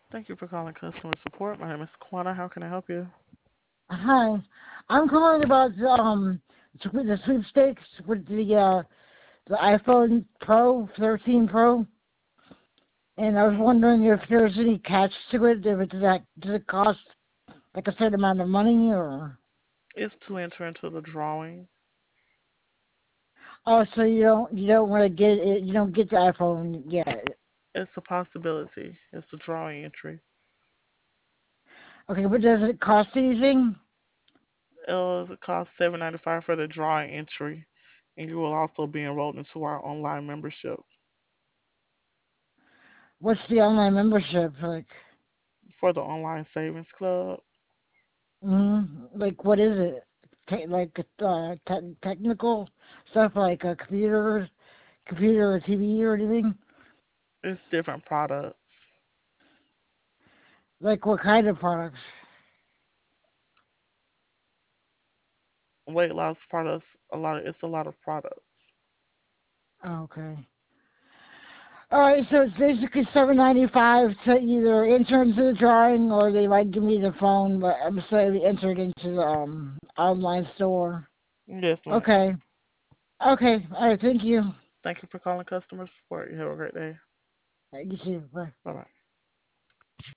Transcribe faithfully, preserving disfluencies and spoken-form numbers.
Thank you for calling customer support. My name is Kwana. How can I help you? Hi, I'm calling about um sw- the sweepstakes with the uh the iPhone Pro thirteen Pro, and I was wondering if there's any catch to it. If it does that does it cost like a certain amount of money or It's to enter into the drawing. oh, so you don't you don't want to get it, you don't get the iPhone yet. It's a possibility. It's a drawing entry. Okay, but does it cost anything? It'll cost seven ninety five for the drawing entry, and you will also be enrolled into our online membership What's the online membership like? for the online savings club. Mm, like what is it? Te- like uh, te- technical stuff like a computer, computer or T V or anything? It's different products, Like what kind of products? weight loss products. A lot of it's a lot of products. Oh, okay. All right, so it's basically seven ninety five to either enter into the drawing or they might give me the phone, but I'm saying enter it into the um online store. Yes, ma'am. Okay. Okay. All right. Thank you. Thank you for calling customer support. You have a great day. All right, you too. Bye. Bye bye.